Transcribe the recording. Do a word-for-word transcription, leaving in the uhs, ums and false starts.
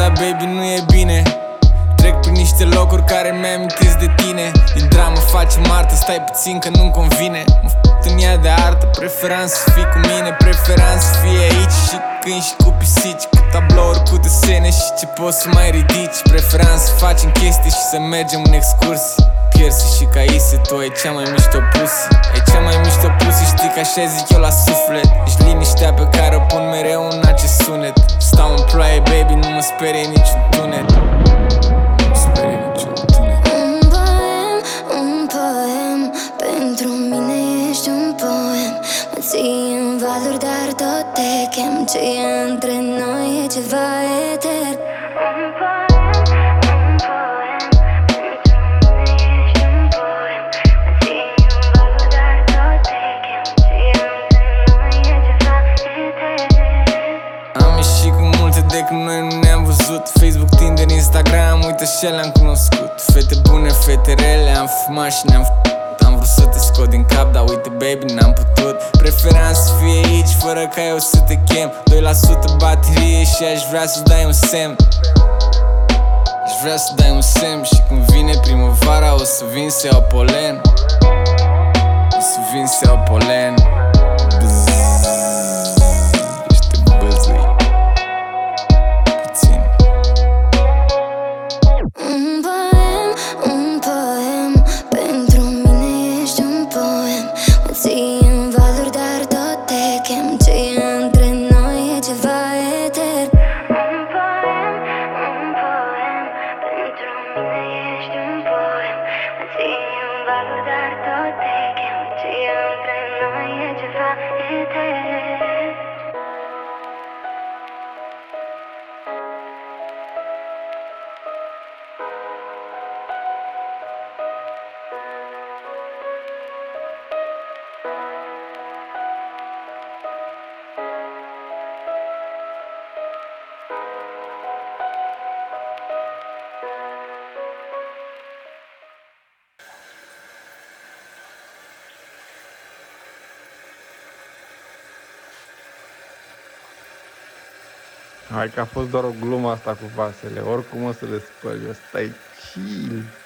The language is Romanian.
dar baby nu e bine. Trec prin niște locuri care mi-amintiți de tine. Din dramă facem artă, stai puțin că nu-mi convine. Mă f*** în ea de artă, preferam să fii cu mine. Preferam să fii aici și câini și cu pisici, cu tablouri, cu desene și ce poți să mai ridici. Preferam să facem chestii și să mergem în excursii. Piersi și caise, tu ai cea mai mișto pussy. Ai cea mai mișto pussy, știi că așa zic eu la suflet. Ești liniștea pe care o pun mereu în acest sunet. Stau în ploaie, baby, nu mă sperie niciun tunet. Pentru mine ești un poem. Mă ții în valuri, dar tot te chem. Ce e între noi e ceva etern. Un poem, un poem. Pentru mine ești un poem. Mă ții în valuri, dar tot te chem. Ce e între noi e ceva etern. Am ieșit cu multe de când noi nu ne-am văzut. Facebook, Tinder, Instagram, uite așa le-am cunoscut. Fete bune, fete rele, am fumat și ne-am f***. Am vrut să te scot din cap, dar uite baby, n-am putut. Preferam să fii aici fără ca eu să te chem. Doi la sută baterie și aș vrea să dai un semn. Aș vrea să dai un semn și când vine primăvara o să vin să iau polen. O să vin să iau polen. Dar tot te chem. Ce e între noi e ceva etern. Hai că a fost doar o glumă asta cu vasele. Oricum o să le spăl eu. Stai chill.